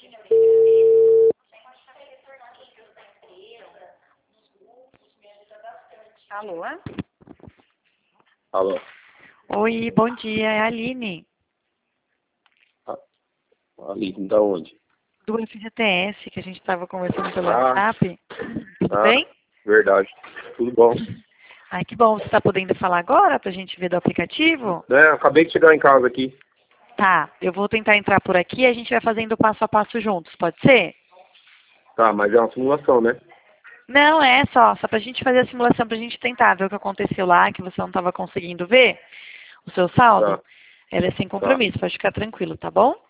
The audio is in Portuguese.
Alô? Alô? Oi, bom dia, é a Aline, Aline, da onde? do FGTS, que a gente estava conversando pelo Ah. WhatsApp. Tudo bem? Verdade. Tudo bom. Ai, que bom. Você está podendo falar agora para a gente ver do aplicativo? Acabei de chegar em casa aqui. Tá, eu vou tentar entrar por aqui e a gente vai fazendo passo a passo juntos, pode ser? Tá, mas é uma simulação, né? Não, é só pra gente fazer a simulação, pra gente tentar ver o que aconteceu lá, que você não estava conseguindo ver o seu saldo. Tá. Ela é sem compromisso, pode ficar tranquilo, tá bom?